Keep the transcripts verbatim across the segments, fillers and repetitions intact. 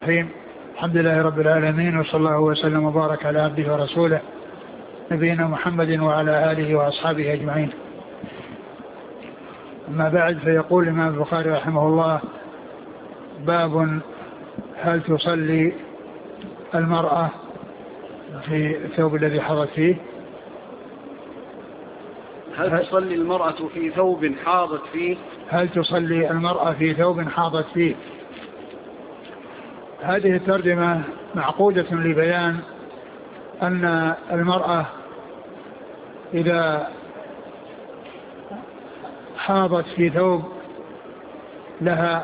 الرحيم. الحمد لله رب العالمين، وصلى الله وسلم وبارك على عبده ورسوله نبينا محمد وعلى آله وأصحابه أجمعين. أما بعد، فيقول الإمام البخاري رحمه الله: باب هل تصلي المرأة في الثوب الذي حاضت فيه؟ هل تصلي المرأة في ثوب حاضت فيه؟ هل تصلي المرأة في ثوب حاضت فيه؟ هذه الترجمة معقودة لبيان أن المرأة إذا حاضت في ثوب لها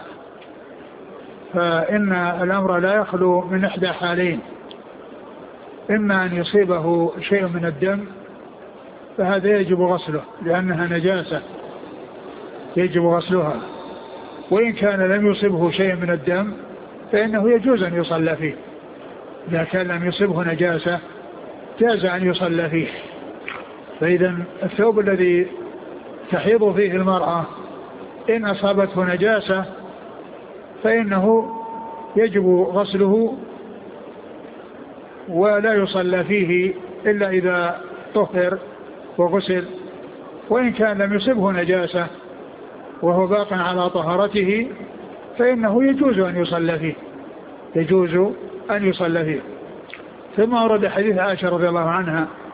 فإن الأمر لا يخلو من إحدى حالين: إما أن يصيبه شيء من الدم فهذا يجب غسله لأنها نجاسة يجب غسلها، وإن كان لم يصبه شيء من الدم فإنه يجوز أن يصلى فيه. إذا كان لم يصبه نجاسة جاز أن يصلى فيه. فإذا الثوب الذي تحيض فيه المرأة إن أصابته نجاسة فإنه يجب غسله ولا يصلى فيه إلا إذا طهر وغسل، وإن كان لم يصبه نجاسة وهو باق على طهارته فإنه يجوز أن يصلى فيه يجوز أن يصلى فيه. ثم ورد حديث عائشة رضي الله عنها